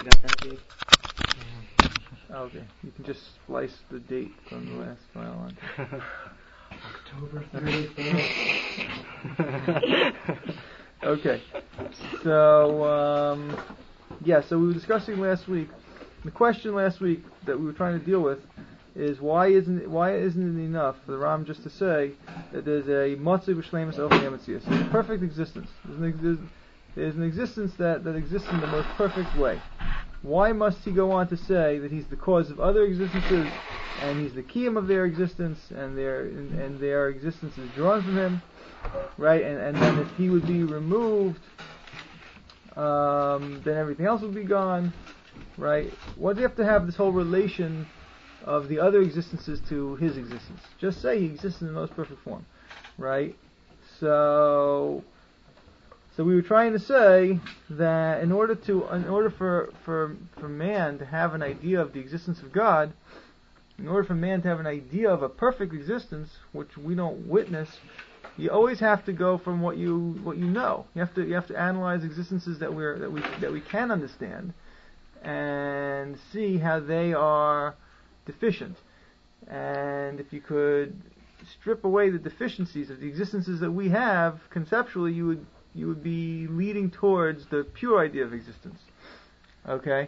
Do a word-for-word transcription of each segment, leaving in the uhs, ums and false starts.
You got that, Dave? Okay, you can just splice the date from the last file on. October thirty-first. Okay, so um, yeah, so we were discussing last week. The question last week that we were trying to deal with is why isn't why isn't it enough for the Ram just to say that there's a Matzah B'Shleimus Elfei Emetzius, there's a perfect existence. There's an, there's, there's an existence that, that exists in the most perfect way. Why must he go on to say that he's the cause of other existences and he's the kiyum of their existence and their and, and their existence is drawn from him, right? And and then if he would be removed, um, then everything else would be gone, right? Why do you have to have this whole relation of the other existences to his existence? Just say he exists in the most perfect form, right? So, so we were trying to say that in order to, in order for for for man to have an idea of the existence of God, in order for man to have an idea of a perfect existence, which we don't witness, you always have to go from what you what you know. You have to you have to analyze existences that we're that we that we can understand, and see how they are deficient. And if you could strip away the deficiencies of the existences that we have, conceptually you would you would be leading towards the pure idea of existence. Okay?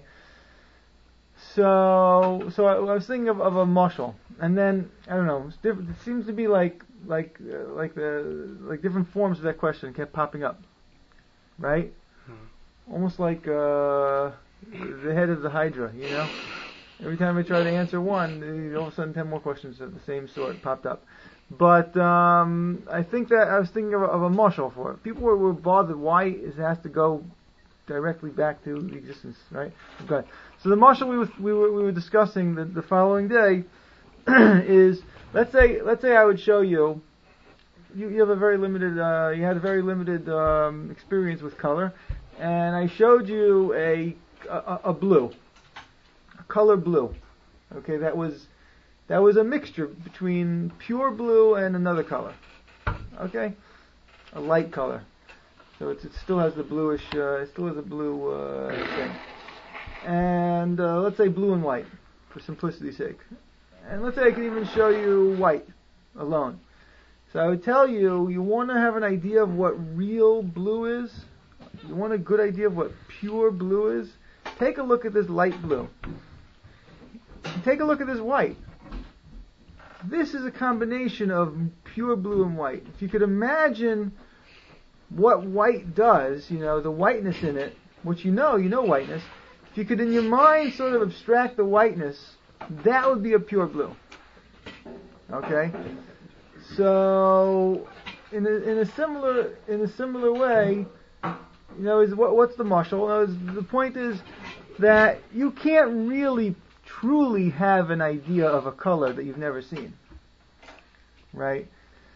So so I, I was thinking of, of a mashal, and then I don't know, it's different, it seems to be like like uh, like the like different forms of that question kept popping up. Right? Hmm. Almost like uh, the head of the Hydra, you know? Every time I try to answer one, all of a sudden ten more questions of the same sort popped up. But um, I think that I was thinking of a, of a mashal for it. People were, were bothered why it has to go directly back to the existence, right? Okay. So the mashal we were we were we were discussing the, the following day is let's say let's say I would show you you, you have a very limited uh, you had a very limited um, experience with color, and I showed you a a, a blue. Color blue, okay, that was that was a mixture between pure blue and another color, okay, a light color. So it's, it still has the bluish, uh, it still has a blue uh, thing, and uh, let's say blue and white for simplicity's sake, and let's say I can even show you white alone. So I would tell you, you want to have an idea of what real blue is. You want a good idea of what pure blue is. Take a look at this light blue. Take a look at this white. This is a combination of pure blue and white. If you could imagine what white does, you know, the whiteness in it, which you know, you know whiteness, if you could in your mind sort of abstract the whiteness, that would be a pure blue. Okay? So, in a, in a similar, in a similar way, you know, is what, what's the mashal? The point is that you can't really truly have an idea of a color that you've never seen, right?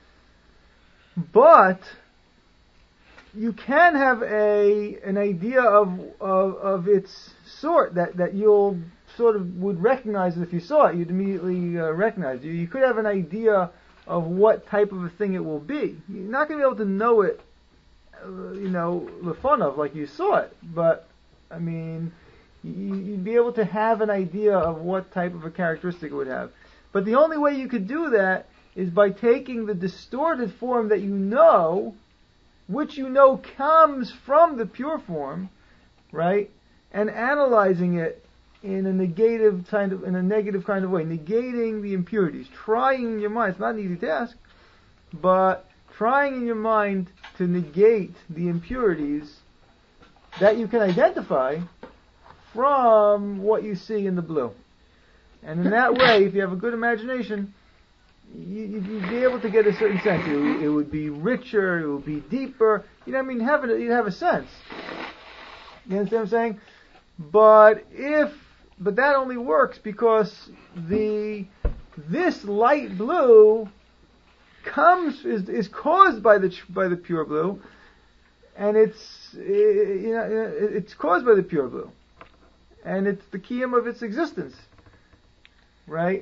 But you can have a an idea of of, of its sort that, that you'll sort of would recognize if you saw it. You'd immediately uh, recognize it. You, you could have an idea of what type of a thing it will be. You're not going to be able to know it, uh, you know, the fun of like you saw it, but I mean, you'd be able to have an idea of what type of a characteristic it would have. But the only way you could do that is by taking the distorted form that you know, which you know comes from the pure form, right, and analyzing it in a negative kind of in a negative kind of way, negating the impurities, trying in your mind. It's not an easy task, but trying in your mind to negate the impurities that you can identify from what you see in the blue. And in that way, if you have a good imagination, you, you'd be able to get a certain sense. It would, it would be richer, it would be deeper. You know what I mean? Have it, you'd have a sense. You understand what I'm saying? But if, but that only works because the, this light blue comes, is, is caused by the, by the pure blue, and it's, you know, it's caused by the pure blue. And it's the kiyum of its existence, right?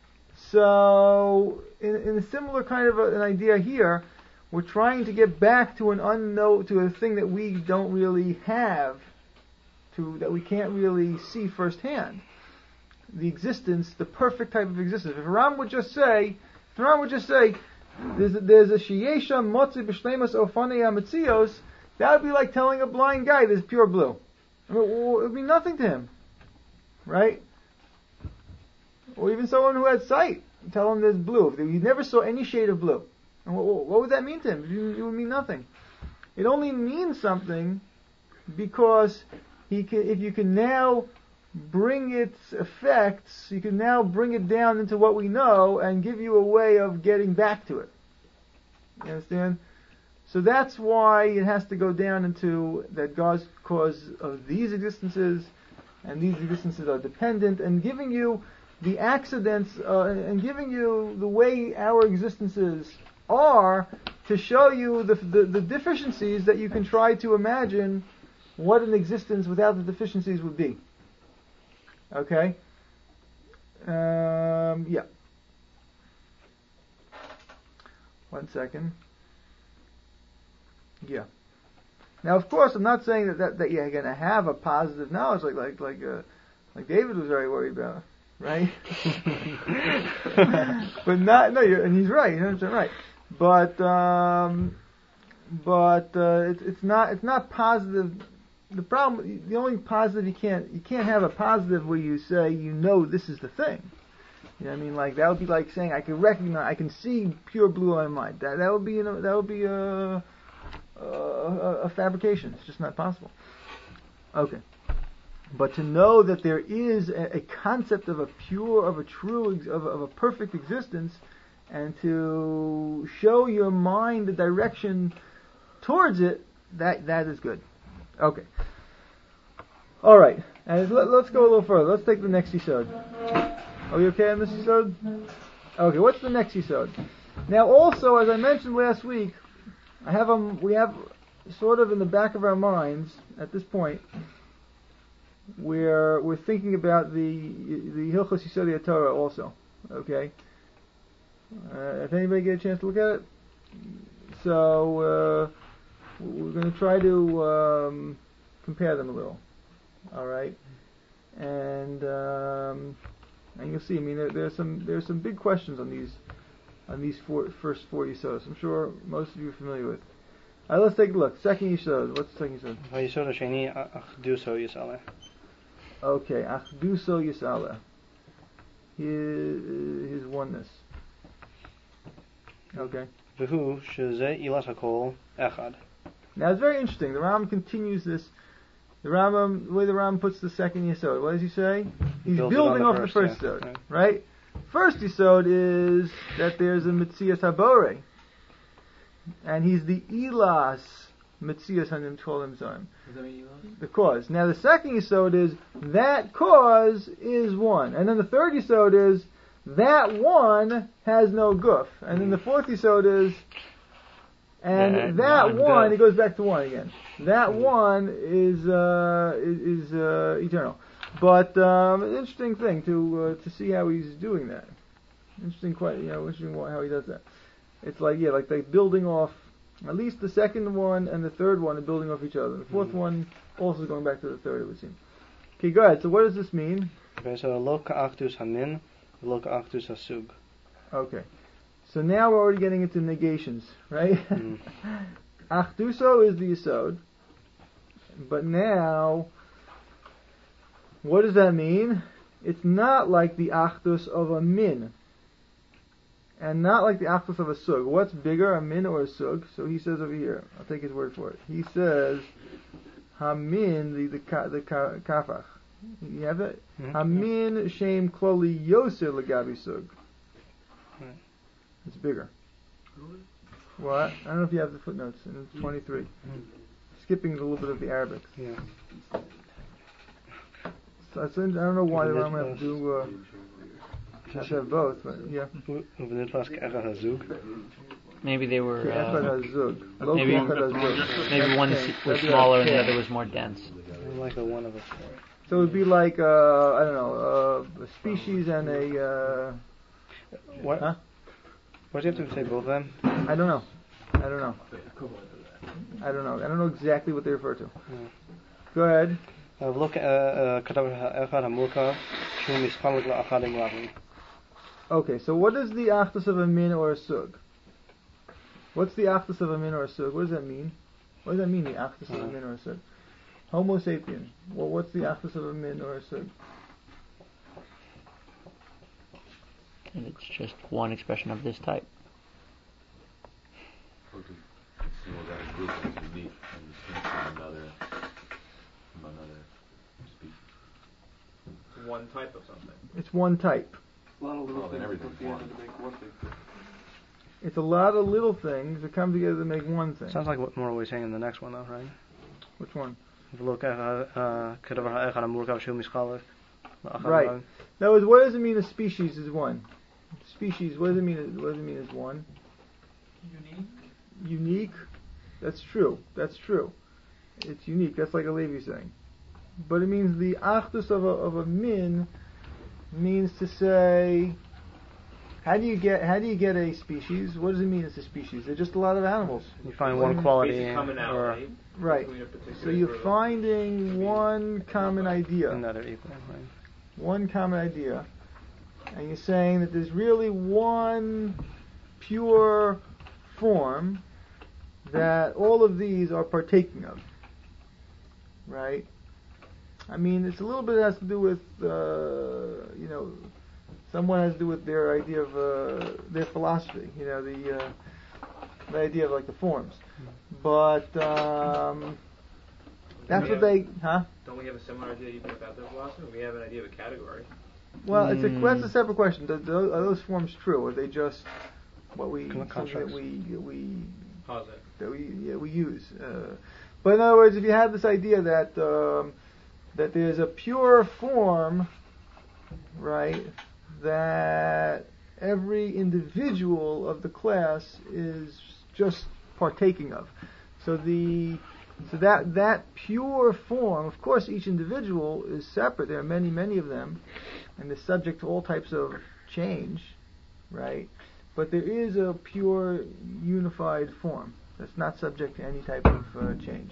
So, in, in a similar kind of a, an idea here, we're trying to get back to an unknown, to a thing that we don't really have to that we can't really see firsthand. The existence, the perfect type of existence. If Ram would just say, if Ram would just say, there's a, there's a shiyesha motzi b'shleimus ofanei ametzios, that would be like telling a blind guy there's pure blue. I mean, it would mean nothing to him, right? Or even someone who had sight, tell him there's blue. If he never saw any shade of blue, and what, what would that mean to him? It would mean nothing. It only means something because he can, if you can now bring its effects, you can now bring it down into what we know and give you a way of getting back to it. You understand? So that's why it has to go down into that God's cause of these existences, and these existences are dependent, and giving you the accidents, uh, and giving you the way our existences are to show you the, the, the deficiencies that you can try to imagine what an existence without the deficiencies would be. Okay? Um, yeah. One second. Yeah. Now, of course, I'm not saying that, that, that you're going to have a positive knowledge like like like uh, like David was very worried about, right? But not no, you're, and he's right. You're one hundred percent right. But um, but uh, it's it's not it's not positive. The problem, the only positive you can't you can't have a positive where you say you know this is the thing. You know what I mean? Like that would be like saying I can recognize, I can see pure blue in my mind. That that would be you know that would be a a, a fabrication. It's just not possible. Okay, but to know that there is a, a concept of a pure, of a true, of, of a perfect existence, and to show your mind the direction towards it, that that is good. Okay. All right. And let, let's go a little further. Let's take the next yesod. Are we okay on this yesod? Okay. What's the next yesod? Now, also, as I mentioned last week, I have um, we have sort of in the back of our minds at this point, we're we're thinking about the the Hilchos Yesodei Torah also. Okay. Uh, if anybody get a chance to look at it, so. Uh, We're going to try to um, compare them a little, all right? And um, and you'll see. I mean, there, there's some there's some big questions on these on these four, first four yesod. I'm sure most of you are familiar with. All right, let's take a look. Second yesod. What's the second yesod? Yesod hasheni achduso yisale. Okay, achduso yisale. His his oneness. Okay. V'hu shezeh ilas hakol echad. Now it's very interesting. The Ram continues this. The Rambam, the way the Ram puts the second yesod, what does he say? He's Builds building on off the the first, first yeah. yesod, Right. right? First yesod is that there's a Metzias Habore, and he's the Elas Metzias Hanim Tolim Zayim. Does that mean Elos? The cause. Now the second yesod is that cause is one, and then the third yesod is that one has no guf, and then the fourth yesod is and That that one one, does. it goes back to one again. That one is uh, is, is uh, eternal. But um, an interesting thing to uh, to see how he's doing that. Interesting, quite you know, interesting how he does that. It's like yeah, like they're building off. At least the second one and the third one are building off each other. The fourth Mm-hmm. one also going back to the third, it would seem. Okay, go ahead. So what does this mean? Okay, so lo ka'achdus hamin, lo ka'achdus hasug. Okay. So now we're already getting into negations, right? Mm. Achduso is the yesod. But now, what does that mean? It's not like the achdus of a min. And not like the achdus of a sug. What's bigger, a min or a sug? So he says over here, I'll take his word for it. He says, hamin, the, the, ka, the ka, kafach. You have that? Mhm. Hamin shem kloli yoser legabi sug. Right. It's bigger. What? I don't know if you have the footnotes in twenty-three. Mm. Skipping a little bit of the Arabic. Yeah. So I don't know why the Isn't it Ram have to do uh, have to have both, but yeah. V'nit vas ka'echad hasug. Maybe they were. Echad Uh, hazug. Lo maybe- echad hazug. maybe one Okay. was That'd be smaller like and the ten. other was more dense. Like the one of us. So it would be like uh, I don't know uh, a species and a uh, What? huh? Why do you have to say both of them? I don't know. I don't know. I don't know. I don't know exactly what they refer to. Yeah. Go ahead. ולא כתב האחד המורכב שהוא מסחלק לאחד עם רבים. Okay, so what is the achdus of a min or a sug? What's the achdus of a min or a sug? What does that mean? What does that mean, the achdus of a min or a sug? Homo sapien. Well, what's the achdus of a min or a sug? And it's just one expression of this type. Single that a group is unique and distinct from another, from another species. One type of something. It's one type. A lot of little Well, then things everything's put together one. to make one thing. It's a lot of little things that come together to make one thing. Sounds like what more we're saying in the next one, though, right? Which one? ולא כתב האחד המורכב שהוא מסחלק לאחד Right. עם רבים. In other words, what does it mean a species is one? Species, what does it mean? What does it mean is one? Unique. Unique. That's true. That's true. It's unique. That's like a Levi saying. But it means the achdus of a of a min means to say, how do you get how do you get a species? What does it mean it's a species? They're just a lot of animals. You find one quality Basic or commonality. Right. between a particular So you're group. finding one common idea. another equal, right? One common idea. And you're saying that there's really one pure form that all of these are partaking of. Right? I mean, it's a little bit has to do with, uh, you know, somewhat has to do with their idea of uh, their philosophy. You know, the uh, the idea of like the forms. But um, that's what they, huh? Don't we have a similar idea even about their philosophy? We have an idea of a category. Well, it's a Mm. that's a separate question. Do, do, are those forms true? Or are they just what we Con- something that constructs. we we Posit. that we yeah, we use? Uh, but in other words, if you have this idea that um, that there's a pure form, right, that every individual of the class is just partaking of. So the so that that pure form, of course, each individual is separate. There are many, many of them, and they're subject to all types of change, right? But there is a pure, unified form that's not subject to any type of uh, change,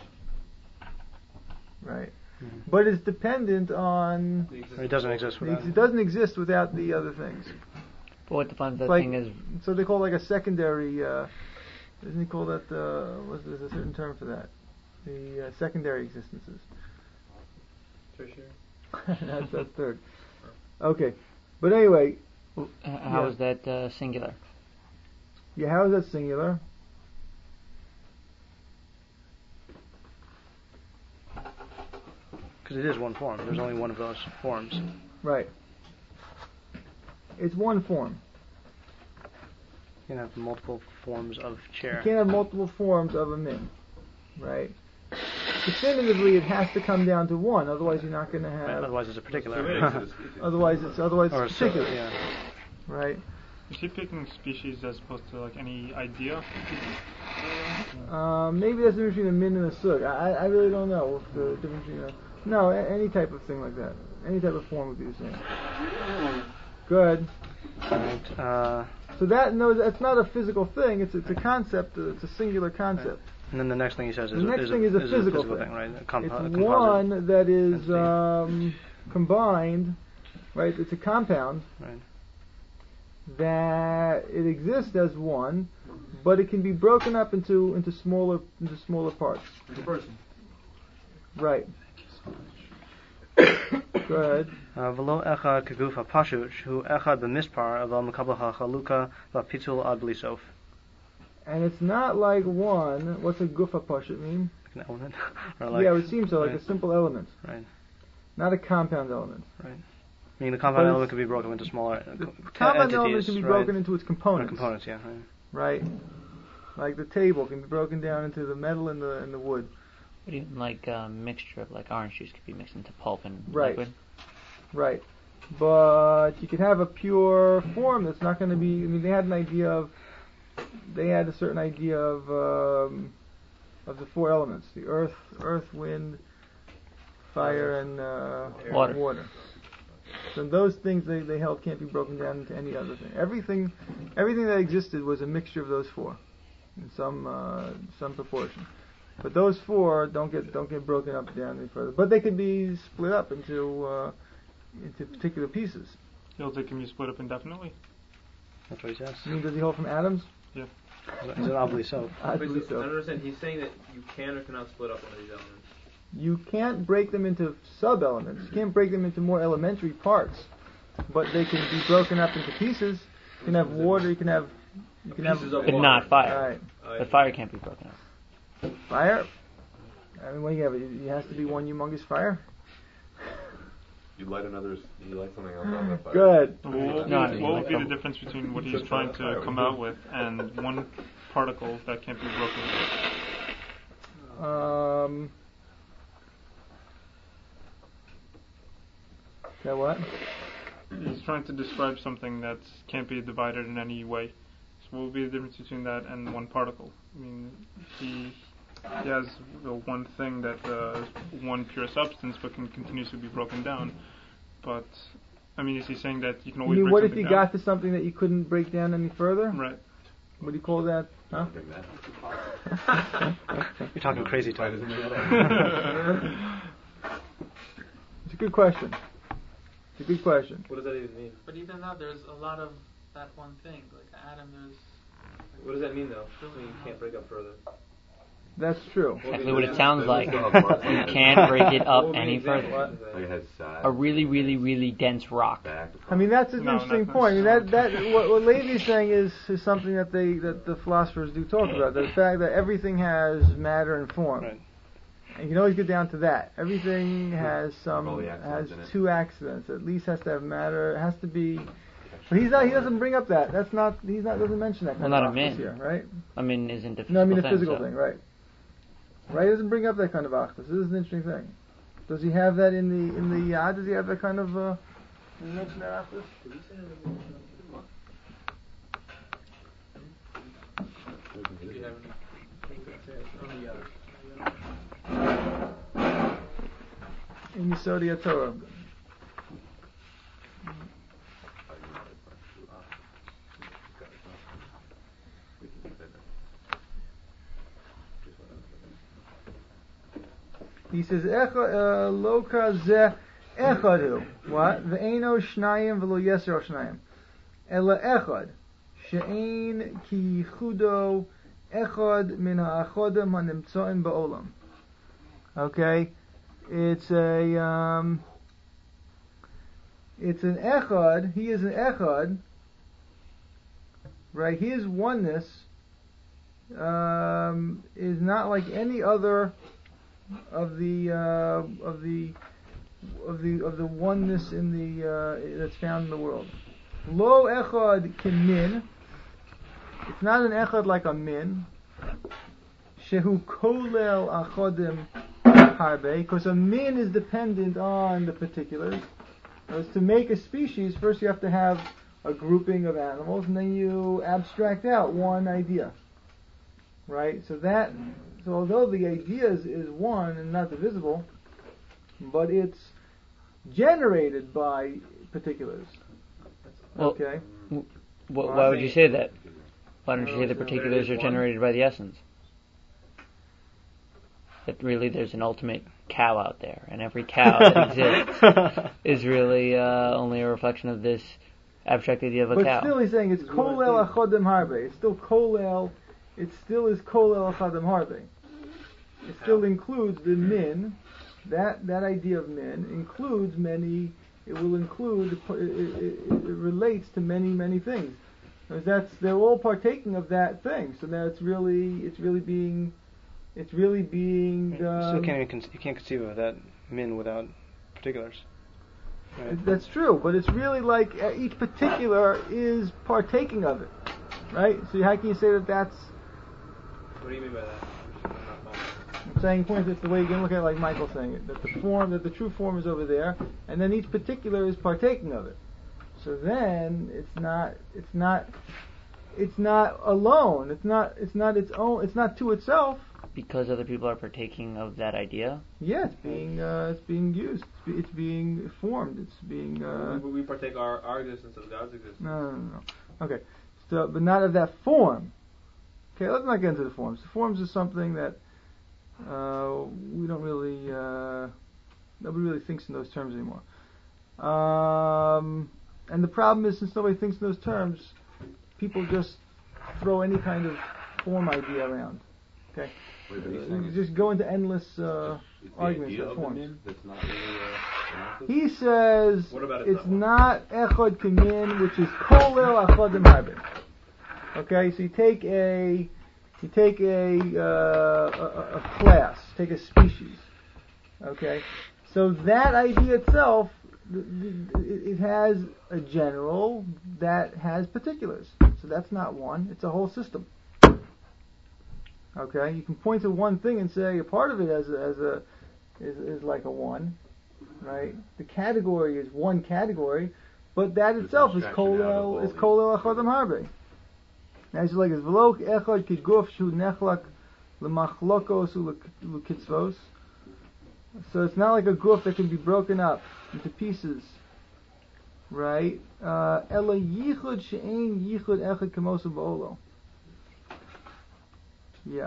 right? Mhm. But it's dependent on. It doesn't exist without It doesn't exist without the other things. But what defines that Like- thing as So they call it like a secondary. Uh, isn't he call that? Uh, what's there's a certain term for that? The uh, secondary existences. Tertiary. that's that's third. Okay, but anyway, uh, how Yeah. is that uh, singular? yeah. How is that singular? because it is one form. There's only one of those forms. Right. It's one form. You can have multiple forms of You chair. can't have multiple forms of a min, right? Definitively, it has to come down to one. Otherwise, you're not going to Right, have. otherwise, it's a particular. It's- it's- Otherwise, it's otherwise or it's so, particular, yeah. right? Is he picking species as opposed to like any idea? Um, maybe that's the difference between a min and a sug. I, I really don't know if the difference between a no a, any type of thing like that. Any type of form would be the same. Good. Right. Uh, So that no, that's not a physical thing. It's it's a concept. uh, It's a singular concept. and then the next thing he says is The next is thing is a is physical thing, thing. right? A compo- a It's composite. one that is entity. um, combined, right? It's a compound Right. that it exists as one, but it can be broken up into into smaller into smaller parts. It's a person. Right. Go ahead. ולא אחד כגוף הפשוט שהוא אחד במספר אבל מקבל החלוקה והפיצול עד בלי סוף. And it's not like one. What's a gufa pashut mean? Like an element. or like, Yeah, it would seem so, like right. a simple element, Right. not a compound element. Meaning the compound But element it's- could be broken into smaller uh, The co- compound entities, element can be right? broken into its Or components, components, yeah. Right. right? Like the table can be broken down into the metal and the and the wood. But even like a mixture of like orange juice could be mixed into pulp and Right. liquid. Right. But you can have a pure form that's not going to be. I mean, they had an idea of. They had a certain idea of um, of the four elements: the earth, earth, wind, fire, and uh, Water. water. So those things they, they held can't be broken down into any other thing. Everything, everything that existed was a mixture of those four, in some uh, some proportion. But those four don't get don't get broken up down any further. But they could be split up into uh, into particular pieces. He'll they can be split up indefinitely. That's what he says. You mean, does he hold from atoms? Yeah. He's an obli so. I Wait, believe so, I so. don't understand. He's saying that you can or cannot split up one of these elements. You can't break them into sub-elements. You can't break them into more elementary parts. But they can be broken up into pieces. You can have water. You can have. You can Pieces have. of But water. not fire. Right. Oh, The fire can't be broken up. Fire. I mean, what do you have? It has to be one humongous fire. You light another. You light something else on that fire. Good. What would No, I be, mean, what like would be the a- difference between what He he's said trying fire to would come be- out with and one particle that can't be broken? Um. That what? He's trying to describe something that can't be divided in any way. So what would be the difference between that and one particle? I mean, he, he has the one thing that uh, is one pure substance but can continuously be broken down. But, I mean, is he saying that you can I always mean, break what if something you down? got to something that you couldn't break down any further? Right. What do you call that? Huh? Bring that. You're talking crazy Why talk. doesn't he have that? It's a good question. It's a good question. What does that even mean? But even though there's a lot of that one thing, like the atom, there's What does that mean though? When you can't break up further. That's true. Exactly what it sounds like. Still have parts You of it. can't break it What up would be any an example? further. What? Like it has sides. A really, really, really dense rock. Back. I mean, that's an No, interesting not point. I mean, that that what, what Levy's saying is, is something that they that the philosophers do talk about. The fact that everything has matter and form. Right. And you can always get down to that. Everything has All some the has accidents in it. two accidents. At least has to have matter. It has to be. But he's not. He doesn't bring up that. That's not. He's not. Doesn't mention that. Well, Kind not of a actus min. here, right? I mean, isn't a physical No, I mean a thing, physical so- thing, right? Right. He doesn't bring up that kind of actus. This is an interesting thing. Does he have that in the in the yad? Does he have that kind of? Uh, does he mention that actus? In Yisodi Torah. He says, "Echa lo kazeh echadu." What? Ve'eno shnayim v'lo yeser shnayim. Ela echad she'ein ki chudo echad min ha'achodim hanimtzoim ba'olam. Okay, it's a um, it's an echad. He is an echad, right? His oneness um, is not like any other of the uh, of the of the of the oneness in the uh, that's found in the world. Lo echad kemin. It's not an echad like a min. Shehu kolel achodim harbe, because a min is dependent on the particulars. As to make a species, first you have to have a grouping of animals, and then you abstract out one idea. Right? So that, so although the idea is, is one and not divisible, but it's generated by particulars. Well, Okay? Wh- why would you say that? Why don't you say the particulars are generated by the essence? That really there's an ultimate cow out there, and every cow that exists is really uh, only a reflection of this abstract idea of a But cow. still, he's saying it's kolel achodim harbe. It's still kolel. It still is kolel achodim harbe. It still includes the min. That that idea of min includes many. It will include. It, it, it, it relates to many many things. Because that's they're all partaking of that thing. So now it's really it's really being. It's really being. You still Um, can't even con- you can't conceive of that min without particulars. Right? That's true, but it's really like uh, each particular is partaking of it, right? So how can you say that that's? What do you mean by that? I'm not following. I'm saying, point, it's the way you can look at it, like Michael's saying it, that the form, that the true form is over there, and then each particular is partaking of it. So then it's not, it's not, it's not alone. It's not, it's not its own. It's not to itself. Because other people are partaking of that idea? Yeah, it's being, uh, it's being used. It's, be, it's being formed. It's being. Uh, we, we partake our, our existence of God's existence. No, no, no, no. Okay. So, but not of that form. Okay, let's not get into the forms. The forms is something that Uh, we don't really, uh, nobody really thinks in those terms anymore. Um, and the problem is, since nobody thinks in those terms, people just throw any kind of form idea around. Okay, Wait, but he's Uh, saying you it's- just go into endless uh, it's the arguments idea of of the forms. min that's not really uh, He says What about it it's that way? not echad kamin, which is kolel achadim harbe. Okay, so you take a you take a, uh, a a class, take a species. Okay, so that idea itself, th- th- it has a general that has particulars. So that's not one; it's a whole system. Okay, you can point to one thing and say a part of it as a, as a is, is like a one, right? The category is one category, but that It's itself is abstraction out of all kolel is these. kolel achodam harbe. Now it's like it's v'lo echad kiguf shu nechlak lemachlokos ulekitzvos. So it's not like a guf that can be broken up into pieces, right? Uh, Ela yichud she'ein yichud echad kamosu ba'olo. Yeah.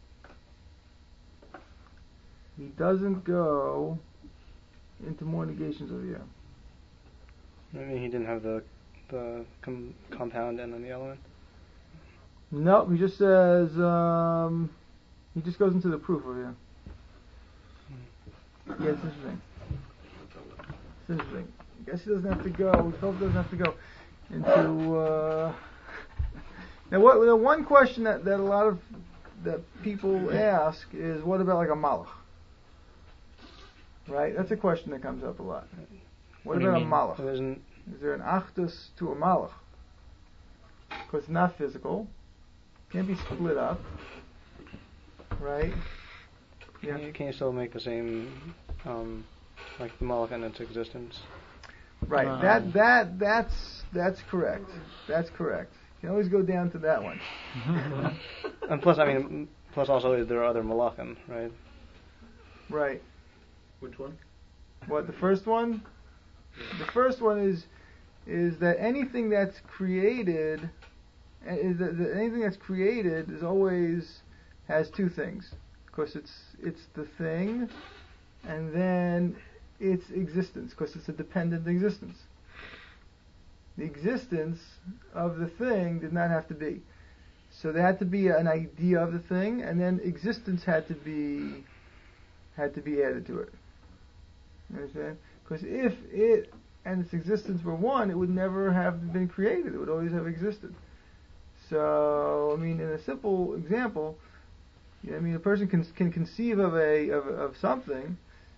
He doesn't go into more negations over here. I mean, he didn't have the the com- compound and then the element. No, he just says, um, he just goes into the proof over here. Yeah, it's interesting. It's interesting. I guess he doesn't have to go, Philip doesn't have to go into, uh, now what, the one question that, that a lot of, that people ask is, what about like a malach? Right? That's a question that comes up a lot. What, What do you about a mean? malach? It isn't. Is there an achdus to a malach? Because it's not physical. Can't be split up. Right? Yeah. Can, you, can you still make the same, um, like the Malach and its existence? Right. Um, that that that's that's correct. That's correct. You can always go down to that one. And plus, I mean, plus also there are other Malachim, right? Right. Which one? What, the first one? The first one is is that anything that's created uh, is that, that anything that's created is always has two things. Of course, it's it's the thing, and then its existence, because it's a dependent existence. The existence of the thing did not have to be. So there had to be an idea of the thing, and then existence had to be had to be added to it. You understand? Because if it and its existence were one, it would never have been created. It would always have existed. So, I mean, in a simple example, I mean, a person can can conceive of a of, of something,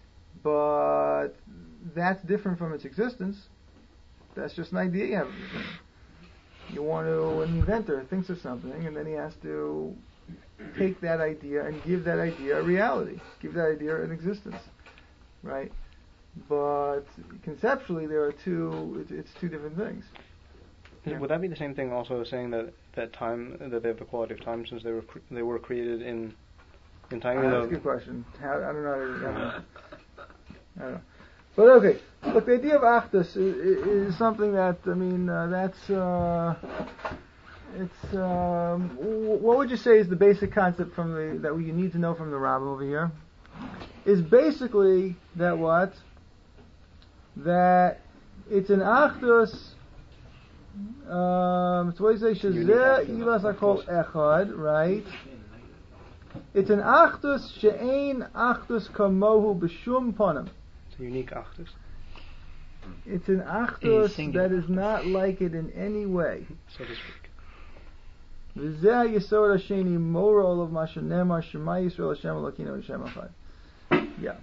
but that's different from its existence. That's just an idea you have. You want to, an inventor thinks of something, and then he has to take that idea and give that idea a reality, give that idea an existence, right? But conceptually, there are two. It's, it's two different things. Yeah. Would that be the same thing also as saying that, that time, that they have the quality of time since they were cre- they were created in in time? Uh, even that's a though- good question. How, I don't know. I don't know. I don't know. But okay, look, the idea of achdus is, is something that, I mean, uh, that's, uh, it's, um, w- what would you say is the basic concept from the, that you need to know from the Rambam over here? Is basically that what? That it's an achdus, um, it's what you say, shezeh ilas hakol echad, right? It's an achdus she'ein achdus kamohu b'shum panim. It's a unique Achdus. It's an He's achdus singing. that is not like it in any way. So to speak. V'zeh yisod hasheni mora olav ma shenemar shema Yisrael Hashem Elokeinu Hashem Echad. Yeah.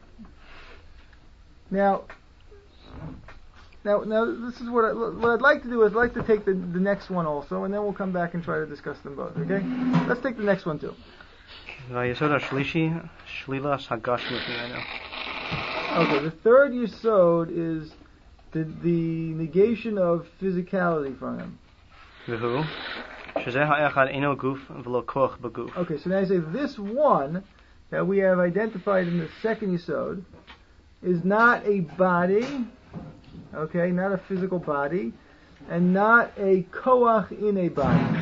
Now, now, now, this is what, I, what I'd like to do is I'd like to take the, the next one also, and then we'll come back and try to discuss them both. Okay? Let's take the next one too. Vayesod hashlishi shlilas hagashmut mimenu. Okay, the third yisod is the, the negation of physicality from him. V'hu shezeh ha'echad eino guf v'lo koch b'guf. Okay, so now I say this one that we have identified in the second yisod is not a body, okay, not a physical body, and not a koach in a body.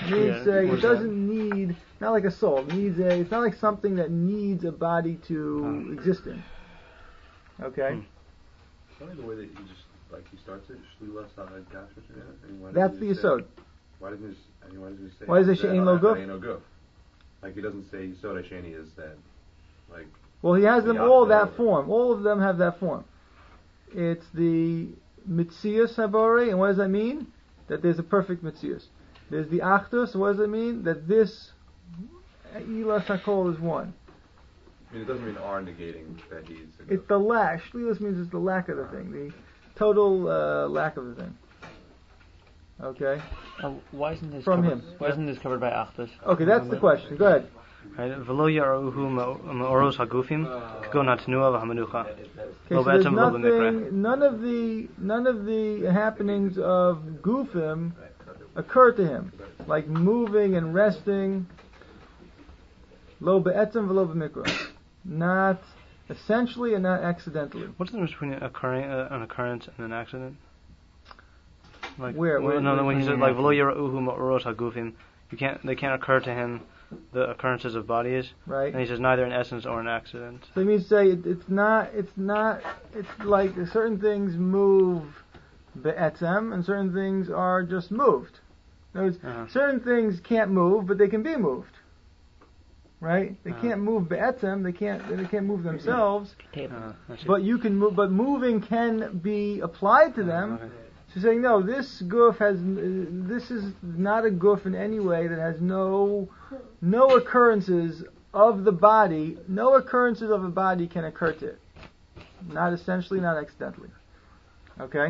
needs Yeah, a, it what's that? doesn't need, not like a soul. It needs a, it's not like something that needs a body to Oh. exist in. Okay? Hmm. Probably the way that he just, like, he starts it, Shlila Sa'ad Gash, I mean, why That's doesn't the he say- Yesod. Why doesn't he, s- I mean, why doesn't he say? Why does it say that Ein Lo Ein- Guf? Ein Lo Guf? Like, he doesn't say Yesod Hasheni is that, like, Well, he has them The all Yachid that over. form. All of them have that form. It's the Mitzias Habore, and what does that mean? That there's a perfect Mitzias. There's the Achdus, what does it mean? That this Ilas HaKol is one. I mean, it doesn't mean are negating that he's. a It's Guf. the lack. Shlilas means it's the lack of the thing, the total uh, lack of the thing. Okay? Uh, why isn't this From covered, him. Why isn't this covered by Achdus? Okay, that's the question. Go ahead. Right? V'lo yaruhu ma'oros hagufim k'gon ha'tenua v'hamenucha. Okay, Lo so there's b'etzem lo b'mikra. nothing, none of the none of the happenings of Gufim occur to him, like moving and resting. Lo be'etzem v'lo b'mikra, not essentially and not accidentally. What's the difference between occurring, uh, an occurrence and an accident? Like, Where- when- where- no, no, where- when he said like v'lo yaruhu ma'oros hagufim, you can't, they can't occur to him, the occurrences of bodies, Right. and he says neither an essence or an accident. So it means to say it, it's not. It's not. It's like certain things move be'etzem, and certain things are just moved. In other words, Uh-huh. certain things can't move, but they can be moved. Right? They Uh-huh. can't move be'etzem. They can't. They can't move themselves. Uh, I see. But you can move. But moving can be applied to them. Okay. So saying no, this goof has. This is not a goof in any way that has no, no occurrences of the body. No occurrences of a body can occur to it. Not essentially, not accidentally. Okay.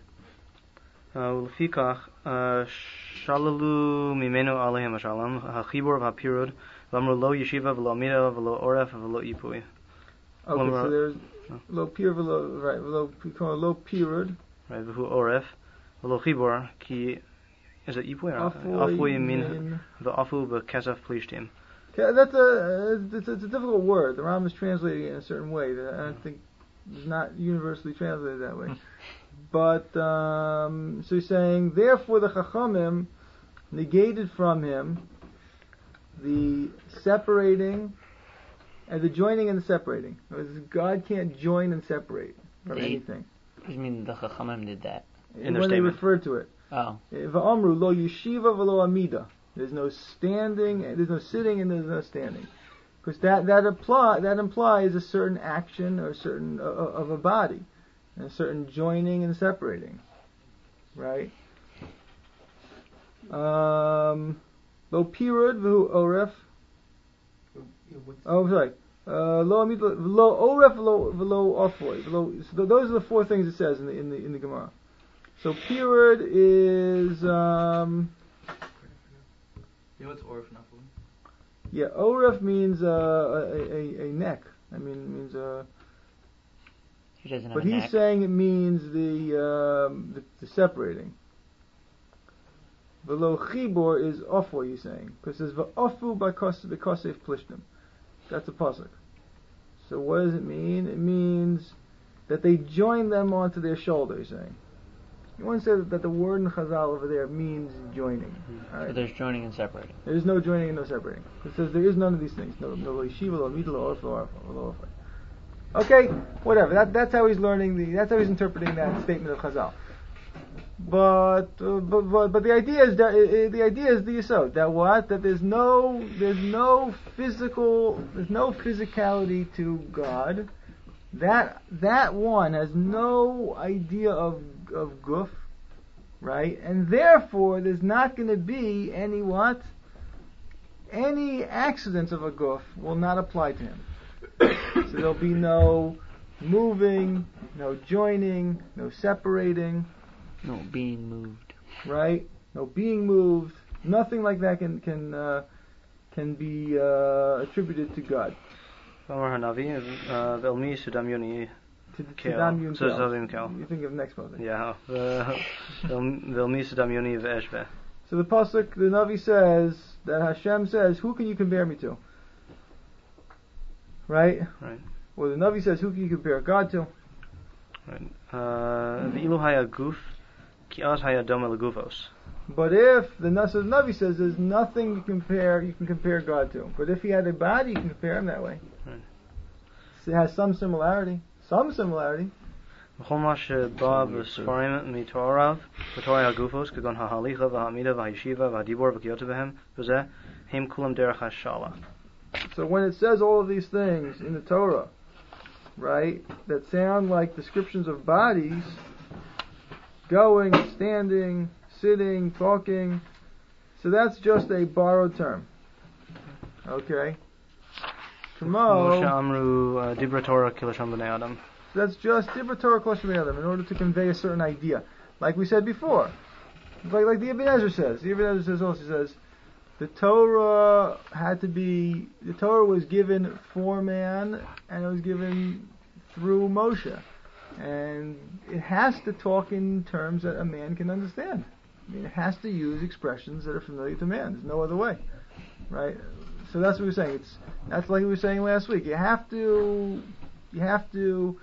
ולפיכך שללו ממנו עליהם השלום, החיבור והפירוד, ואמרו לא ישיבה ולא עמידה ולא עורף ולא איפוי. Okay. Well, So uh, there's no. low pir, low right, low low period. Right, והוא עורף ולא חיבור, כי is it איפוי or אפוי מן ואפו בכסף פלישתים. Okay, that's a it's, it's a difficult word. The Ram is translating it in a certain way that I don't think is not universally translated that way. But um, so he's saying, therefore the Chachamim negated from him the separating and the joining and the separating. In other words, God can't join and separate from They- anything. What do you mean the Chachamim did that? In their when they statement. referred to it. Oh. Va'amru lo yeshiva v'lo amida. There's no standing, there's no sitting, and there's no standing, because that that apply that implies a certain action or a certain uh, of a body, and a certain joining and separating, right? Um, lo pirud v'hu oref. Oh, sorry. Uh, Lo amida v'lo oref v'lo v'lo ofoy. V'lo- So those are the four things it says in the in the in the Gemara. So pirud is um. You know what's Orif Nafli? Yeah, oref means uh, a, a a neck. I mean, it means uh. He doesn't have But a he's neck. saying it means the um the, the separating. V'lo chibor is ofu. He's saying because there's v'ofu by kosef plishtim. That's a pasuk. So what does it mean? It means that they join them onto their shoulder. He's saying. You want to say that, that the word in Chazal over there means joining. All So right? there's joining and separating. There is no joining and no separating. It says there is none of these things. No, no yeshiva, no midla, no orfa, no orfa, no orfa. Okay, whatever. That that's how he's learning the. That's how he's interpreting that statement of Chazal. But uh, but, but but the idea is that uh, the idea is the yesod that what that there's no there's no physical there's no physicality to God. That that one has no idea of of guf, right? And therefore, there's not going to be any what? Any accidents of a guf will not apply to him. So there'll be no moving, no joining, no separating, No, being moved. right? No being moved. Nothing like that can can uh, can be uh, attributed to God. ואמר הנביא, ואלמי סודם יוני To, to Kel. Dam Yun So Kel. Sodom Kel. You think of next moment. Yeah, ואלמי סודם יוני ואשווה. So the pasuk, the Navi says that Hashem says, "Who can you compare me to?" Right? Right. Well, the Navi says, "Who can you compare God to?" Right. Uh, ואילו היה גוף, כי אז היה דומה לגופוס. But if the Nasser Navi says there's nothing you compare, you can compare God to. But if he had a body, you can compare him that way. Right. So it has some similarity. Some similarity. בכל מה שבא בספרים מתואריו, בתוארי הגופוס, כגון ההליכה והעמידה והישיבה והדיבור וכיוצא בהם, וזה, הם כולם דרך השאלה. So when it says all of these things in the Torah, right, that sound like descriptions of bodies, going, standing, sitting, talking, so that's just a borrowed term. Okay? כמו שאמרו דיברי תורה כלשון בני אדם. So that's just Dibra Torah Kloshim Adam in order to convey a certain idea. Like we said before. Like, like the Ibn Ezra says. The Ibn Ezra says also says the Torah had to be, the Torah was given for man and it was given through Moshe. And it has to talk in terms that a man can understand. I mean, it has to use expressions that are familiar to man. There's no other way. Right? So that's what we're saying. It's, that's like we were saying last week. You have to, you have to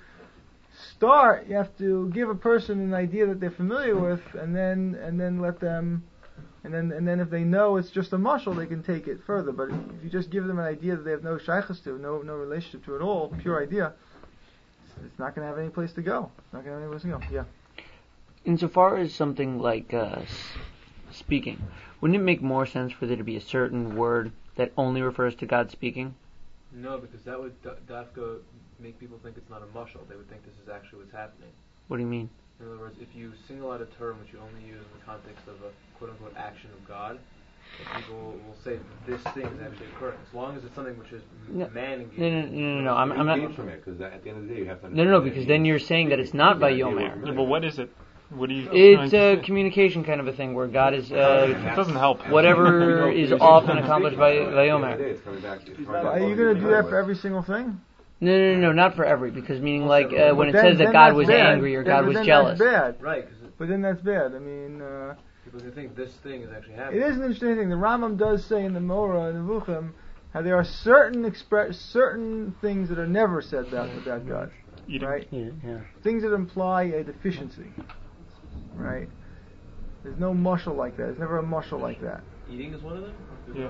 start, you have to give a person an idea that they're familiar with, and then and then let them, and then and then if they know it's just a mashal, they can take it further. But if you just give them an idea that they have no shaykhs to, no no relationship to at all, pure idea, it's not going to have any place to go. It's not going to have any place to go. Yeah. Insofar as something like uh, s- speaking, wouldn't it make more sense for there to be a certain word that only refers to God speaking? No, because that would d- dafka make people think it's not a mushal. They would think this is actually what's happening. What do you mean? In other words, if you single out a term which you only use in the context of a quote-unquote action of God, people will say that this thing is actually occurring. As long as it's something which is No. man engaged. No, no, no, no, no. I'm, I'm not. Gain from it, because at the end of the day, you have to. No, no, no. Because then you're saying that it's not by Yomer. Yeah, but what is it? What do you? It's trying a to say? communication kind of a thing where God is uh, It doesn't help. whatever is often accomplished by by Yomer. Are you going to do that for every single thing? No, no, no, no, not for every. Because meaning like uh, when it But then- says that then God that's was bad. angry or Then- God but was then jealous. That's bad. Right, because But then that's bad. I mean, uh, people can think this thing is actually it happening. is an interesting thing. The Rambam does say in the Morah and the Vuchim how there are certain express certain things that are never said about about God, Eating. right? Yeah, yeah. Things that imply a deficiency, right? There's no mushal like that. There's never a mushal like that. Eating is one of them? Yeah.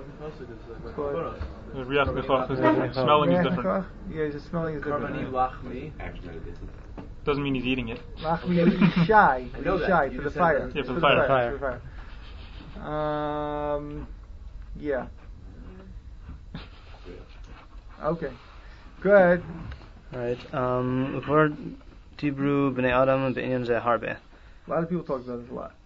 But- The Riyach Nechach is different. Smelling is different. Yeah, the smelling is Karmani different. lachmi. Doesn't mean he's eating it. Lachmi ishai, I know that. ishai You for the just said fire. that. Yeah, for the fire. For the fire. Um, yeah. Okay. Go ahead. Right. Um, for Tibru b'nei Adam b'inyan ze harbe. A lot of people talk about this a lot.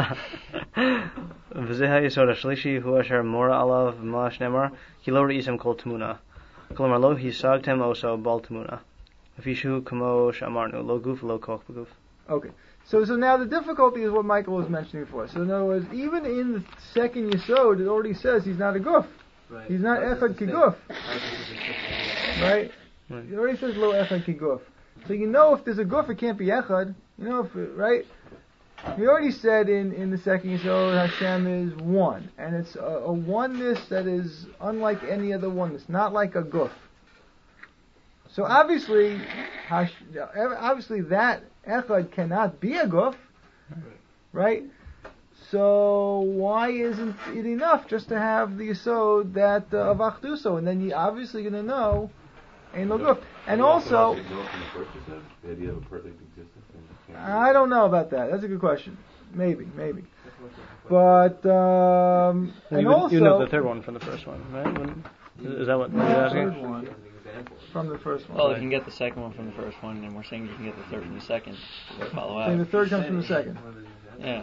וזה היסוד השלישי הוא אשר מורה עליו מה שנאמר כי לא ראיתם כל תמונה. כלומר לא השגתם also בעל תמונה. לפי שהוא כמו שאמרנו לא גוף ולא כוח בגוף. Okay. So, so now the difficulty is what Michael was mentioning before. So in other words, even in the second Yesod, it already says he's not a guf. Right. He's not That's echad the thing. kiguf. That's the thing. Right? Right. It already says lo echad kiguf. So you know if there's a guf, it can't be echad. You know if it, right? We already said in, in the second Yisrael Hashem is one, and it's a, a oneness that is unlike any other oneness, not like a guf. So obviously, Hash, obviously that echad cannot be a guf, right? So why isn't it enough just to have the Yisod that uh, of Achduso, and then you're obviously going to know ain't no guf, and also. The idea of a perfect existence. I don't know about that. That's a good question. Maybe, maybe. But um, and even, also even though the third one from the first one, right? When, is that what you're asking? third one from the first one. Well, you can get the second one from the first one, and we're saying you can get the third from the second. To follow Saying the out. third comes from the second. Yeah.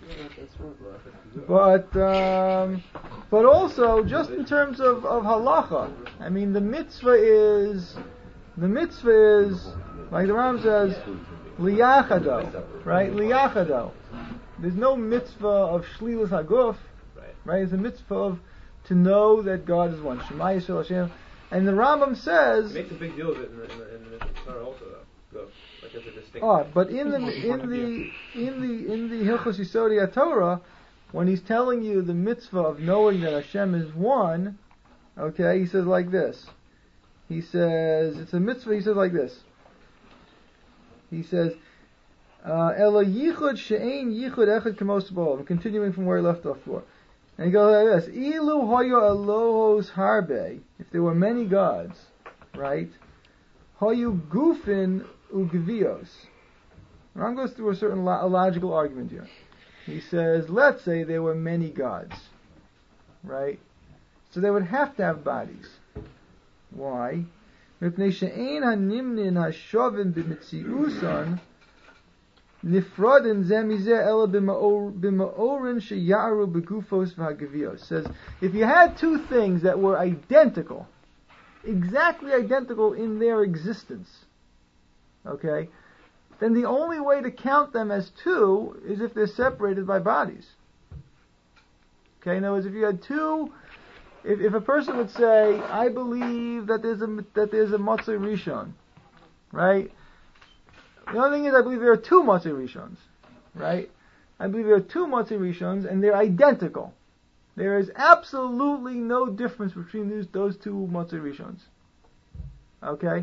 But um, but also just in terms of, of halacha, I mean the mitzvah is the mitzvah is like the Ram says liyachado, right? Liyachado. There's no mitzvah of shlilas haguf, right? It's a mitzvah of to know that God is one. Shema Yisrael Hashem. And the Rambam says. It makes a big deal of it in the, in the, in the Torah also, though. Go. Like it's a distinct. Oh, but in the in the in the in the Hilchos Yisodi Torah, when he's telling you the mitzvah of knowing that Hashem is one, okay, he says like this. He says it's a mitzvah. He says like this. He says, Uh, Elo yichud she'ein yichud echad kemos bo. I'm continuing from where I left off for. And he goes like this: Ilu hoyo Elohos harbe. If there were many gods, right? Hoyu gufin ugvios. Ram goes through a certain lo- a logical argument here. He says, let's say there were many gods, right? So they would have to have bodies. Why? Mipnei she'ein hanimnin hashovin b'mitziusan nifrodin zemizeh ela b'ma'orin sheyaru begufos v'hagavios. Says, if you had two things that were identical, exactly identical in their existence, okay, then the only way to count them as two is if they're separated by bodies. Okay, in other words, if you had two, if, if a person would say, I believe that there's a, that there's a Motzei Rishon, right? The only thing is, I believe there are two Motzei Rishons, right? I believe there are two Motzei Rishons, and they're identical. There is absolutely no difference between these, those two Motzei Rishons. Okay?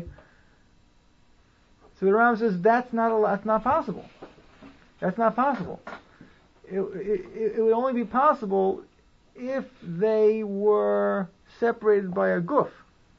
So the Ram says that's not a, that's not possible. That's not possible. It, it, it would only be possible if they were separated by a guf.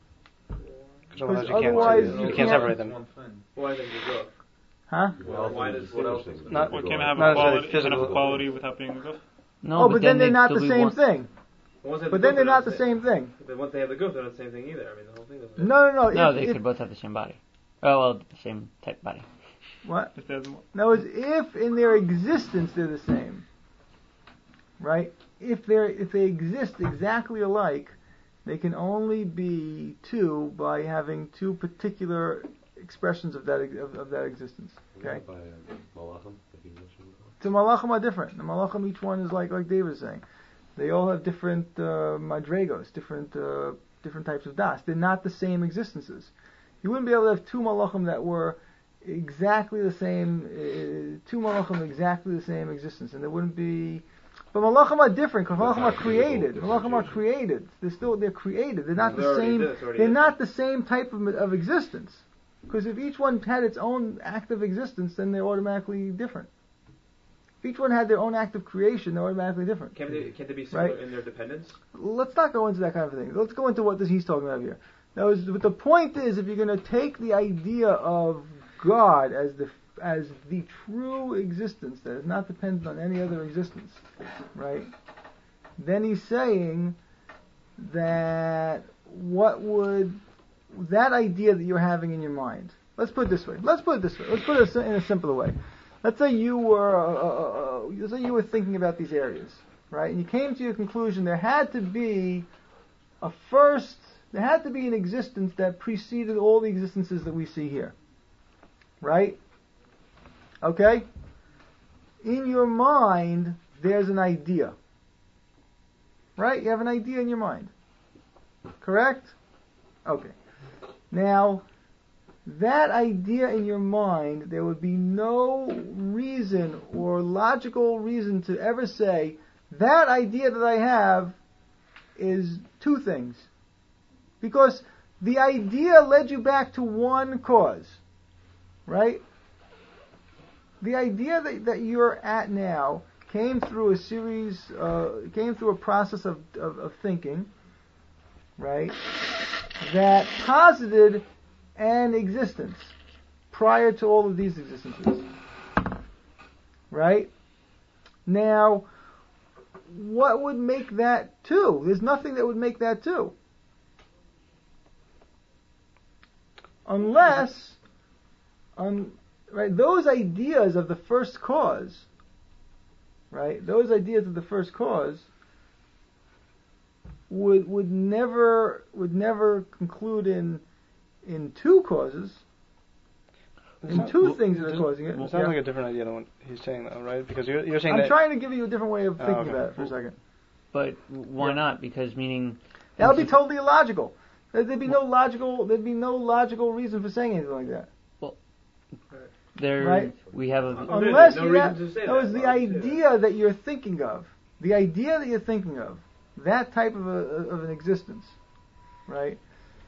Because you otherwise can't, you, you can't can't separate them. Why does it go? Huh? Well, Why does what else? Not, We can't have not a quality, necessarily physical. have a quality without being a goof. No, Oh, but, then, they're they not still the be same one- thing. Once they have But the then goof, they're not not the same thing. Then once they have the goof, they're not the same thing either. I mean, the whole thing doesn't. No, no, no. No, if, they if, could both have the same body. Oh, well, the same type body. What? If there's No, it's if in their existence they're the same, right? If they are if they exist exactly alike, they can only be two by having two particular expressions of that of, of that existence. Okay. By uh, Malachim, like you mentioned before. The malachim are different. The malachim, each one is like like David was saying. They all have different uh, madregos, different uh, different types of das. They're not the same existences. You wouldn't be able to have two malachim that were exactly the same, uh, two malachim exactly the same existence, and there wouldn't be. But malachim are different because malachim are created. Malachim are created. They're still they're created. They're not They're the already same. there, it's already They're in. not the same type of of existence. Because if each one had its own active existence, then they're automatically different. If each one had their own act of creation, they're automatically different. Can they, can they be similar Right. in their dependence? Let's not go into that kind of thing. Let's go into what this he's talking about here. Now, is, but the point is, if you're going to take the idea of God as the as the true existence that is not dependent on any other existence, right? Then he's saying that what would that idea that you're having in your mind? Let's put it this way. Let's put it this way. Let's put it in a simpler way. Let's say you were uh, uh, uh, let's say you were thinking about these areas, right? And you came to your conclusion there had to be a first, there had to be an existence that preceded all the existences that we see here, right? Okay? In your mind, there's an idea, right? You have an idea in your mind, correct? Okay. Now, that idea in your mind, there would be no reason or logical reason to ever say, that idea that I have is two things. Because the idea led you back to one cause. Right? The idea that, that you're at now came through a series, uh, came through a process of, of, of thinking, right, that posited an existence prior to all of these existences. Right? Now, what would make that two? There's nothing that would make that two. Unless, um, right, those ideas of the first cause, right, those ideas of the first cause would would never would never conclude in in two causes, in two things that are causing it. It sounds Yeah. like a different idea than what he's saying, though, right? Because you're, you're saying I'm that. trying to give you a different way of Oh, thinking okay. about it for a second. But why not? Because meaning That would be totally illogical. There'd be no logical. There'd be no logical reason for saying anything like that. there Right. we have a Uh, Unless no you reason have, to say no, that. it's the Why would you say idea that you're thinking of, the idea that you're thinking of, that type of a, of an existence, right?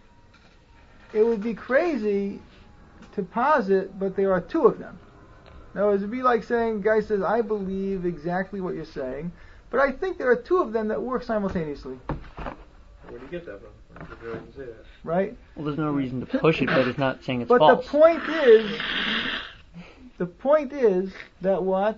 It would be crazy to posit, but there are two of them. No, it would be like saying, a guy says, I believe exactly what you're saying, but I think there are two of them that work simultaneously. Where do you get that from? I don't think I can say that. Right? Well, there's no reason to push it, but it's not saying it's But false. the point is, the point is that what?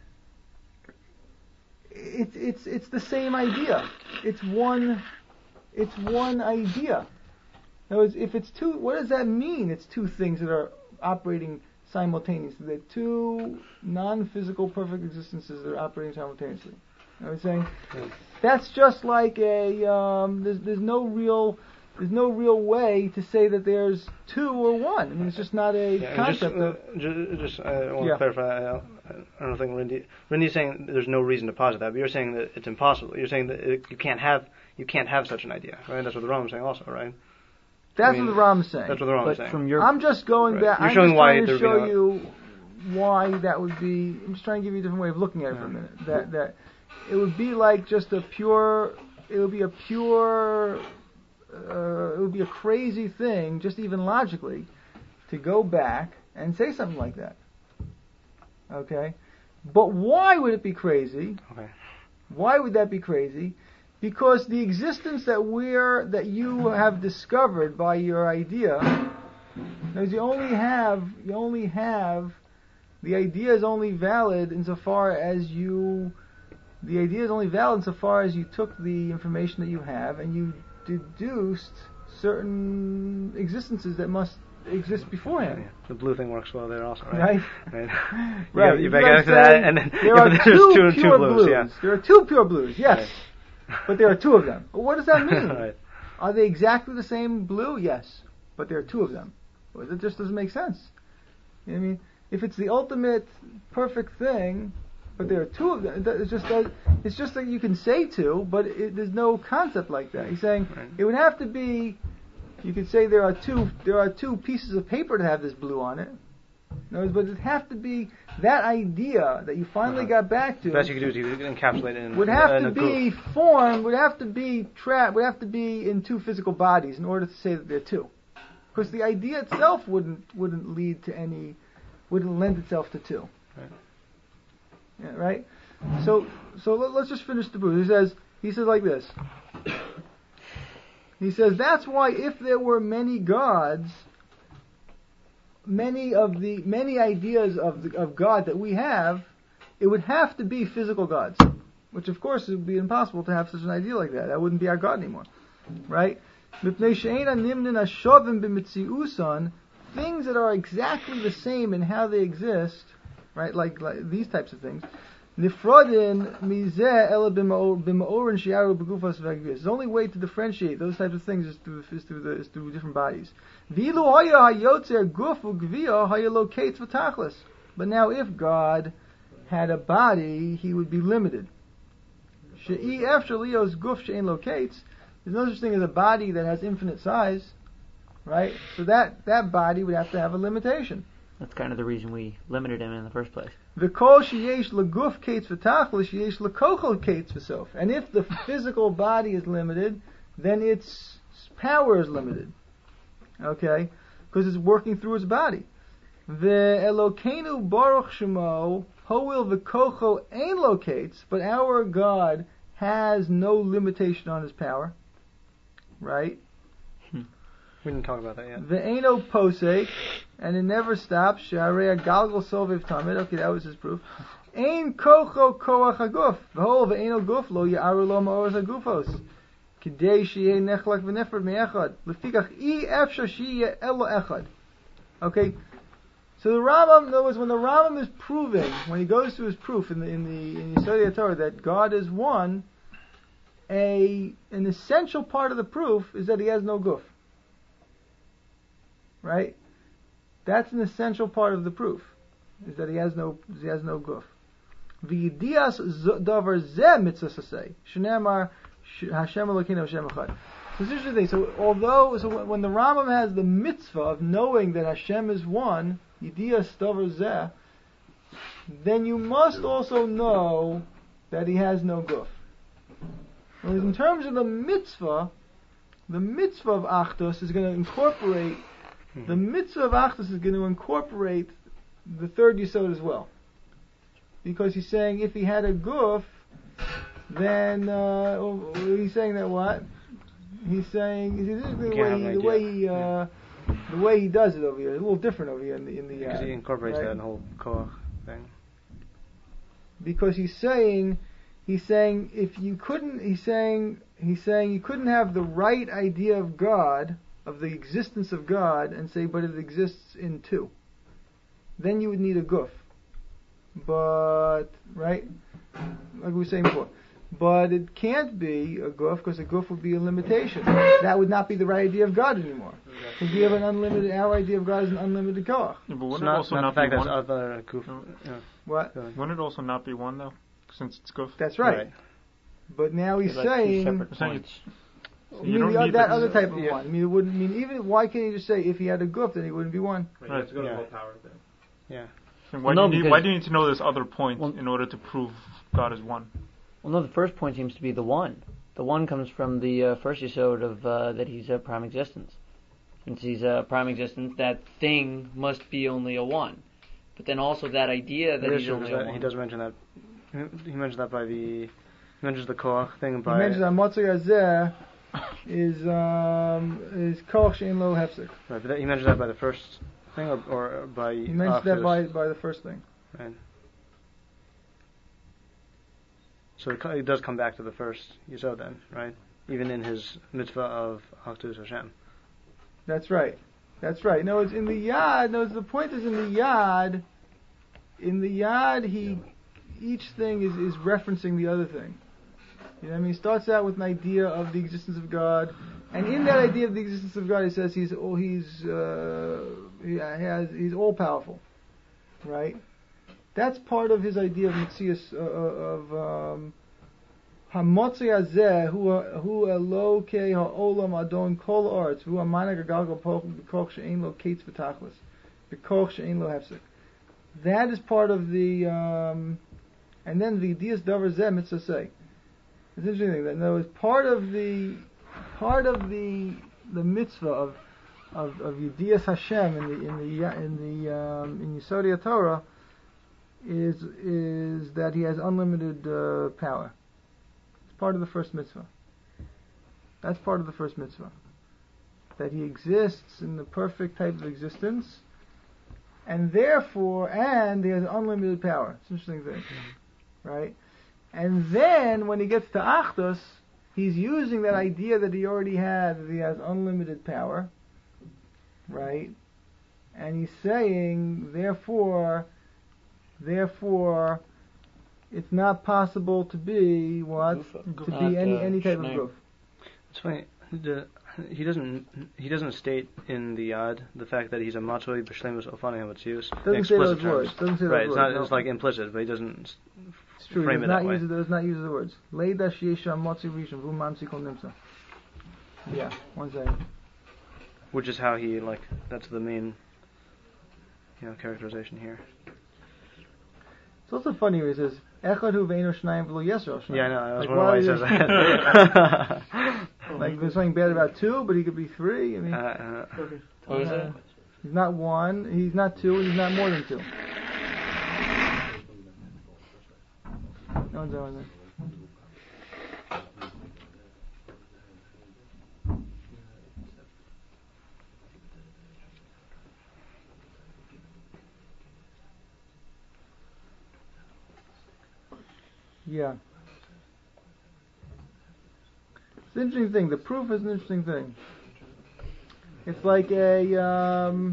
It's it's it's the same idea. It's one, it's one idea. In other words, if it's two, what does that mean? It's two things that are operating simultaneously. They're two non-physical perfect existences that are operating simultaneously. You know what I'm saying? That's just like a um, there's there's no real there's no real way to say that there's two or one. I mean, it's just not a Yeah, and concept. just, uh, of, ju- just I want Yeah. to clarify. I, I don't think Rindy. Rindy's saying there's no reason to posit that, but you're saying that it's impossible. You're saying that it, you can't have you can't have such an idea, right? That's what the Rambam's saying, also, right? that's I mean, what the Rambam's saying. That's what the Rambam's But saying. from your I'm just going Right. back. You're I'm showing just why trying to there show would be no- you why that would be. I'm just trying to give you a different way of looking at it for a Yeah. minute. That that it would be like just a pure. It would be a pure. Uh, it would be a crazy thing, just even logically, to go back and say something like that. Okay, but why would it be crazy? Okay. Why would that be crazy? Because the existence that we're that you have discovered by your idea, is you only have you only have the idea is only valid insofar as you the idea is only valid insofar as you took the information that you have and you deduced certain existences that must exist beforehand. Yeah, the blue thing works well there also, right? Right? Right. You Right. You You'd back be like out to that, saying and then there yeah, are but two, there's two, pure two blues, blues. yeah. There are two pure blues, yes. But there are two of them. Well, what does that mean? Right. Are they exactly the same blue? Yes. But there are two of them. Well, it just doesn't make sense. You know what I mean? If it's the ultimate perfect thing, but there are two of them, it does- it's just that, it's just that you can say two, but it, there's no concept like that. He's saying Right. it would have to be. You could say there are two there are two pieces of paper to have this blue on it. No, but it'd have to be that idea that you finally Uh-huh. got back to. The best you could do is you could encapsulate it in would have in to a be group. formed, would have to be trapped, would have to be in two physical bodies in order to say that they're two. Because the idea itself wouldn't wouldn't lead to any, wouldn't lend itself to two. Right. Yeah, right. So so let, let's just finish the proof. He says he says like this. He says that's why if there were many gods, many of the many ideas of the, of God that we have, it would have to be physical gods, which of course it would be impossible to have such an idea like that. That wouldn't be our God anymore, right? Things that are exactly the same in how they exist, right? Like, like these types of things. Nifrodin mizeh ela b'ma'orin shi'aru b'gufas v'agvias. The only way to differentiate those types of things is through is through, the, is through different bodies. V'ilu haya hayotzer guf u'gvia haya lokates v'tachlis. But now, if God had a body, He would be limited. She'i efshar lios guf she'en lokates. There's no such thing as a body that has infinite size, right? So that that body would have to have a limitation. That's kind of the reason we limited him in the first place. V'kol sheyesh leguf kates v'tachlis sheyesh lekochel kates v'sof. And if the physical body is limited, then its power is limited. Okay? Because it's working through its body. Ve'elokeinu baruch shemo ho'il v'kocho ein lokates, but our God has no limitation on His power. Right? We didn't talk about that yet. Ve'eno posek, and it never stops. Sharei galgal soviv tamid. Okay, that was his proof. Ein kocho koach haguf. V'hol ve'eno guf lo ya'aru lo ma'oros hagufos. Kidei sheyeh nechlak v'nefred me'echad. Lefikach i efshar sheyeh elo echad. Okay, so the Rambam, in other words, when the Rambam is proving, when he goes to his proof in the in the in the Yesodei Torah that God is one, a an essential part of the proof is that He has no guf. Right? That's an essential part of the proof, is that he has no he has no guf. V'yidias davar zeh mitzvah saseh shneimar Hashem Elokeinu Hashem Echad. So this is the thing. So although so when the Rambam has the mitzvah of knowing that Hashem is one, yidias davar zeh, then you must also know that He has no guf. In terms of the mitzvah, the mitzvah of Achdus is going to incorporate. The mitzvah of Achdus is going to incorporate the third yisod as well. Because he's saying if he had a guf, then uh, he's saying that what? He's saying this is the way he, the way he uh, the way he does it over here. It's a little different over here in the in the. Because uh, he incorporates right? that whole koach thing. Because he's saying he's saying if you couldn't he's saying he's saying you couldn't have the right idea of God, of the existence of God, and say but it exists in two. Then you would need a guf. But right, like we were saying before. But it can't be a guf because a guf would be a limitation. That would not be the right idea of God anymore. Because we have an unlimited. Our idea of God is an unlimited koach. Yeah, but It's wouldn't it not, also not not the fact be there's one? other goof. No. Yeah. What? Go ahead. Wouldn't it also not be one though, since it's goof? That's right. Right. But now he's They're like two saying. separate saying points. I You mean, don't the, need that the- other type of yeah. one. I mean, it wouldn't mean even. Why can't he just say if he had a guf, then he wouldn't be one? Right, you have to go to Yeah. full power then. Yeah. And why, No, do you need, because- why do you need to know this other point Well- in order to prove God is one? Well, no, the first point seems to be the one. The one comes from the uh, first episode of uh, that he's a prime existence. Since he's a prime existence, that thing must be only a one. But then also that idea that It is he's true, only 'cause a that- one. he does mention that. He mentions that by the. He mentions the koach thing He by. mentions that Motzei Hazeh is um, is koach she'en lo hefsek. Right, but that, he mentions that by the first thing, or, or by. He mentions that Achtus. by by the first thing. Right. So it, co- it does come back to the first Yisod then, right? Even in his mitzvah of Achdus Hashem. That's right. That's right. No, it's in the yad. No, the point is in the yad. In the yad, he each thing is, is referencing the other thing. You know what I mean? He starts out with an idea of the existence of God, and in that idea of the existence of God, he says he's oh he's uh, he has he's all powerful, right? That's part of his idea of Metzias, uh, of um, Hamotzi Hazeh, hu hu Elokei ha'olam adon kol arts, hu ha'manag agalgal pochim b'koch she'ein lo kates v'tachlis, b'koch she'ein lo hefsek. That is part of the, um, and then the Dias Davar Zeh Mitzvah say. It's interesting that no, it's part of the, part of the the mitzvah of of of Yedias Hashem in the in the in the um, in Yesodei Torah is is that he has unlimited uh, power. It's part of the first mitzvah. That's part of the first mitzvah. That he exists in the perfect type of existence, and therefore, and he has unlimited power. It's an interesting thing, right? And then when he gets to Achdus, he's using that idea that he already had, that he has unlimited power, right? And he's saying, therefore, therefore, it's not possible to be what Gufa. to Not, be any uh, any type of Shneim. group. It's funny. The, he doesn't. He doesn't state in the Yad the fact that he's a matzoi b'shlemus ofanim v'tzius. Doesn't say those words. Doesn't say those Right. It's words. not. no. It's like implicit, but he doesn't It's true. He frame does it not that way. use it. Does not use the words. Leida sheyesha motzi rishon v'u mamsi kol nimsa. Yeah. One second. Which is how he like. That's the main. You know, characterization here. It's also funny where he says echad hu ve'enu shnayim v'lo yesro shnayim. Yeah, I know. I was Like, wondering why he why says is- that. Like there's something bad about two, but he could be three. I mean, uh, uh, What was uh, it? he's not one. He's not two, and he's not more than two. No one's on there. Yeah. It's an interesting thing. The proof is an interesting thing. It's like a, um,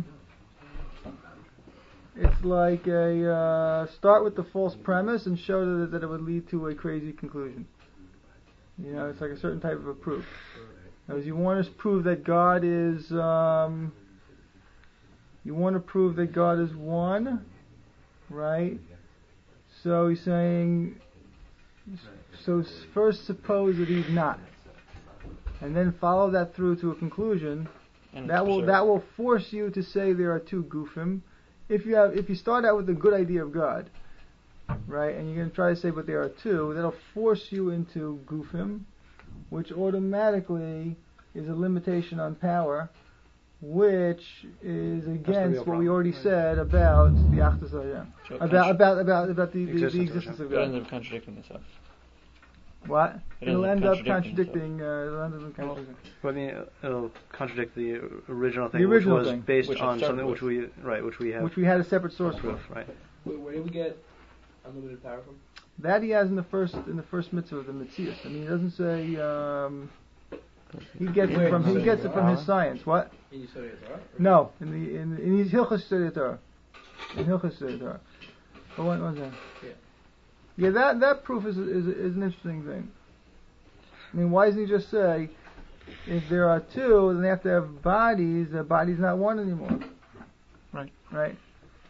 it's like a, uh, start with the false premise and show that, that it would lead to a crazy conclusion. You know, it's like a certain type of a proof. As you want to prove that God is, um, you want to prove that God is one, right? So he's saying, so s- first suppose that he's not, and then follow that through to a conclusion. And That it's will absurd. that will force you to say there are two gufim. If you have if you start out with a good idea of God, right, and you're going to try to say but there are two, that'll force you into gufim, which automatically is a limitation on power, which is against real what we problem. already said about the Achdus Hashem. So it About, contra- about, about, about the, the, the Existence of existence of it ends God. up contradicting itself. What? It It'll ends end up up contradicting contradicting, uh, it'll end up contradicting. Well, I mean, it'll contradict the original thing, The original which was thing. based Which it on started something which with. we right, which we have Which we had a separate source for. proof, right? Wait, where did we get unlimited power from? That he has in the first in the first mitzvah of the Metzius. I mean, he doesn't say. Um, he gets it Where from does he it gets say it from his Torah? science. What? In Yisodei Torah? No, in the in in his Hilchos Yisodei Torah. In Hilchos Yisodei Torah. Oh, what was that? Yeah. Yeah, that that proof is is is an interesting thing. I mean, why doesn't he just say, if there are two, then they have to have bodies. The body's not one anymore. Right. Right.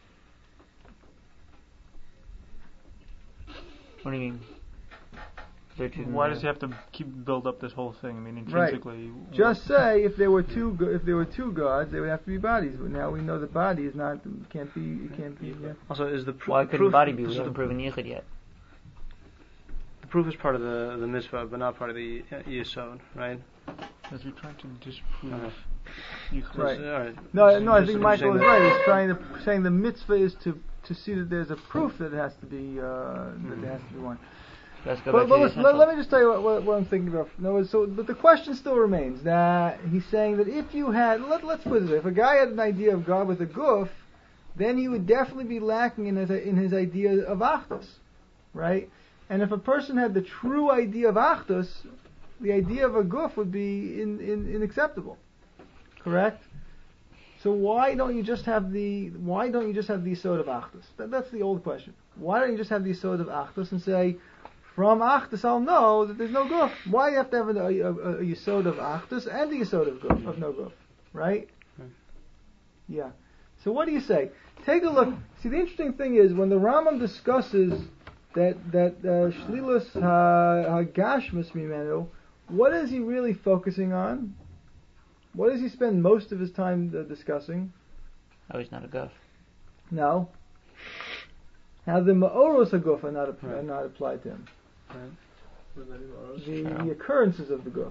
What do you mean? They're two Why more- does he have to keep build up this whole thing? I mean, Right. intrinsically. Just say if there were two go- if there were two gods, they would have to be bodies. But now we know the body is not can't be it can't be. Yeah. Also, is the pr- Why the couldn't proof, body be? We so haven't proven Yichud yet. the proof is part of the the mitzvah, but not part of the uh, yisod, right? As you're trying to disprove. Uh-huh. Right. Yichud. All right. No, no, I Just think saying Michael is that- right. He's trying to saying the mitzvah is to to see that there's a proof that it has to be uh, that there has to be one. Let's go But, back but to the listen, let, essential. let me just tell you what, what, what I'm thinking about. No, so but the question still remains that he's saying that if you had let let's put it this way, if a guy had an idea of God with a goof, then he would definitely be lacking in his in his idea of Achdus, right? And if a person had the true idea of Achdus, the idea of a goof would be in, in, unacceptable. Correct? So why don't you just have the why don't you just have the Yisod of Achdus? That, that's the old question. Why don't you just have the Yisod of Achdus and say, from Achdus I'll know that there's no goof. Why do you have to have a, a, a, a Yisod of Achdus and a Yisod of goof, of no goof? Right? Right. Yeah. So what do you say? Take a look. See, the interesting thing is when the Rambam discusses that that uh, Shlilus HaGashmus Mimenu, what is he really focusing on? What does he spend most of his time uh, discussing? Oh, he's not a guff. No. How the Ma'oros HaGuf are not, Right. are not applied to him. What does that mean, Maros? The, Sure. the occurrences of the Guf.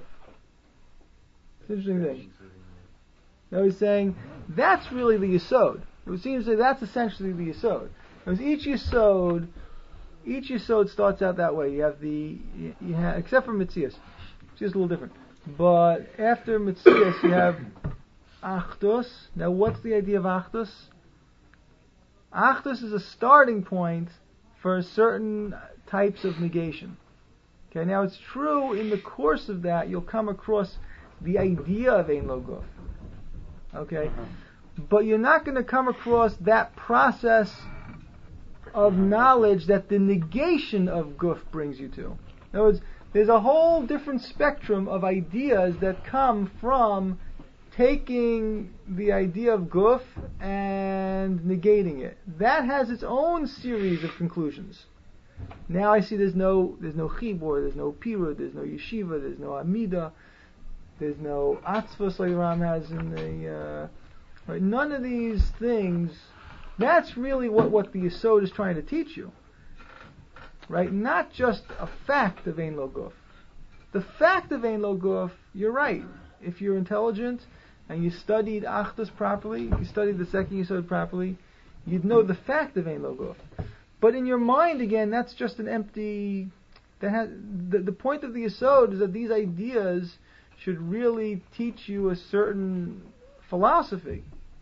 It's an interesting thing. Now he's saying that's really the Yisod. It would seem to say that's essentially the Yisod. Because each Yisod, each Yisod starts out that way. You have the, you, you have, except for Metzias. It's just a little different. But after Metzias you have Achdus. Now what's the idea of Achdus? Achdus is a starting point for certain types of negation. Okay, now it's true in the course of that you'll come across the idea of Ein Lo Guf. Okay? But you're not going to come across that process of knowledge that the negation of Guf brings you to. In other words, there's a whole different spectrum of ideas that come from taking the idea of Guf and negating it. That has its own series of conclusions. Now I see there's no there's no chibur, there's no pirud, there's no yeshiva, there's no amida, there's no atzvos like Ram has in the uh, right. None of these things. That's really what what the Yisod is trying to teach you, right? Not just a fact of Ein Lo Guf. The fact of Ein Lo Guf, you're right. If you're intelligent and you studied Achdus properly, you studied the second Yisod properly, you'd know the fact of Ein Lo Guf. But in your mind, again, that's just an empty. That has the, the point of the Yisod is that these ideas should really teach you a certain philosophy.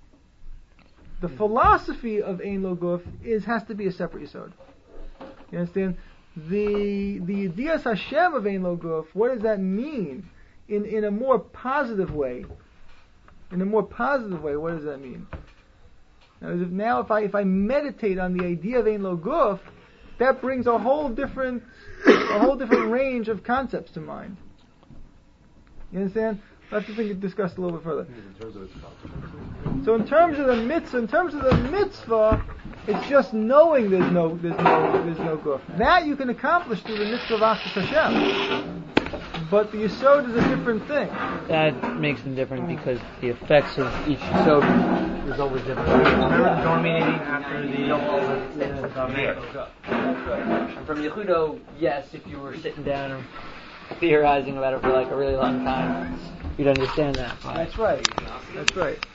The philosophy of Ein Lo Guf is has to be a separate Yisod. You understand? The the Idiyas Hashem of Ein Lo Guf. What does that mean? In in a more positive way. In a more positive way, what does that mean? Now, if, now if I if I meditate on the idea of Ein Lo Guf, that brings a whole different a whole different range of concepts to mind. You understand? That's the thing to discuss a little bit further. In terms of its consequences. So in terms of the mitzvah, in terms of the mitzvah, it's just knowing there's no there's no there's no guf. That you can accomplish through the mitzvah of Achdus Hashem. But the Yisod is a different thing. That makes them different because the effects of each Yisod is always different. Yeah. Dominating after the And from Yehudo, yes, if you were sitting down and theorizing about it for like a really long time, you'd understand that. That's right. That's right.